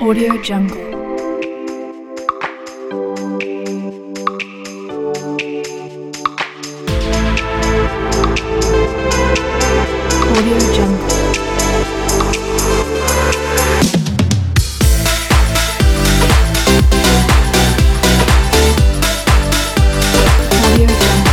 Audio Jungle. Audio Jungle. Audio Jungle.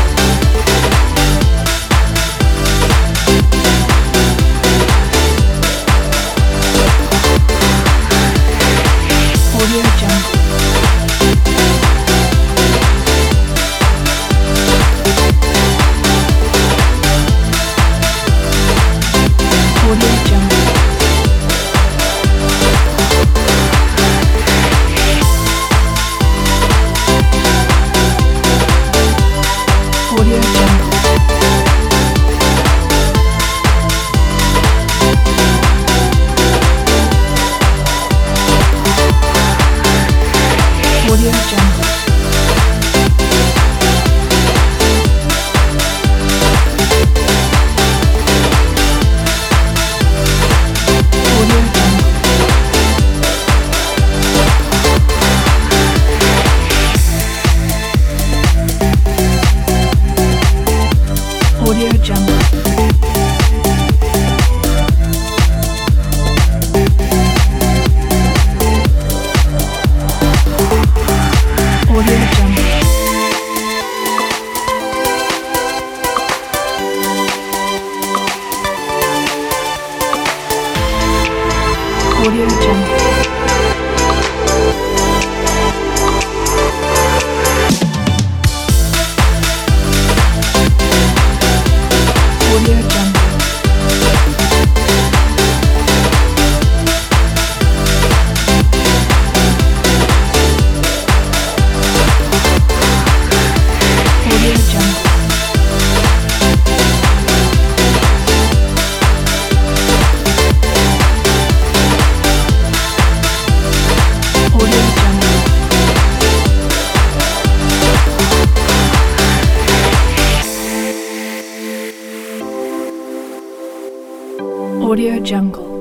Audio Jungle. Audio Jungle. Audio Jungle. Audio Jungle. Audio Jungle. Audio Jungle. Audio Jungle. Audio Jungle. Audio Jungle. Audio Jungle. Audio Jungle. Audio Jungle.